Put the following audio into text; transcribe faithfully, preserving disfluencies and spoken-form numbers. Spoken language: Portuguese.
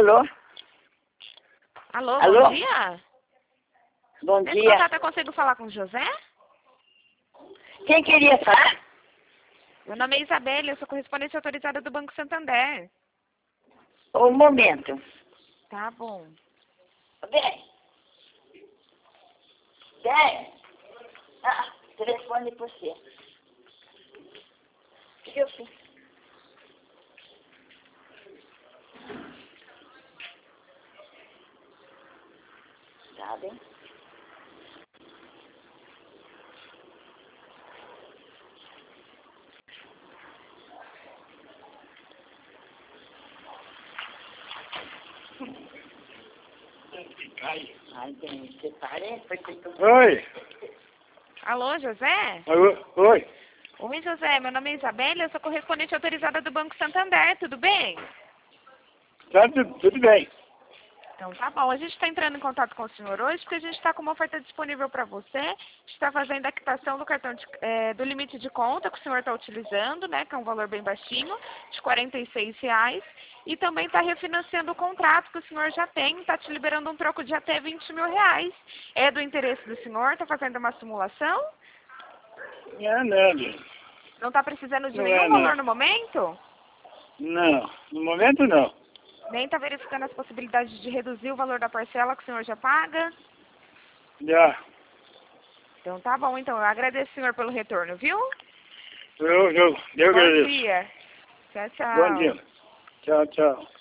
Alô? Alô, Alô? bom dia. Bom Nesse dia. contato eu consigo falar com o José? Quem queria falar? Meu nome é Isabela, eu sou correspondente autorizada do Banco Santander. Um momento. Tá bom. Vem. Vem. Ah, telefone por você. O que eu fiz? Tá bem? Ai, bem, você parece, porque tu... Oi. Alô, José? Oi. Oi. Oi, José, meu nome é Isabela, eu sou correspondente autorizada do Banco Santander, tudo bem? Tá tudo, tudo bem. Então tá bom, a gente está entrando em contato com o senhor hoje porque a gente está com uma oferta disponível para você. A gente está fazendo a quitação do cartão de, é, do limite de conta que o senhor está utilizando, né? Que é um valor bem baixinho, de quarenta e seis reais. E também está refinanciando o contrato que o senhor já tem, está te liberando um troco de até vinte mil reais. É do interesse do senhor? Está fazendo uma simulação? Não é nada. Não está precisando de Não nenhum é, valor não. no momento? Não. No momento, não. Nem está verificando as possibilidades de reduzir o valor da parcela que o senhor já paga? Já. Então tá bom, então eu agradeço o senhor pelo retorno, viu? Eu, eu, eu Bom agradeço. dia. Tchau, tchau. Bom dia. Tchau, tchau.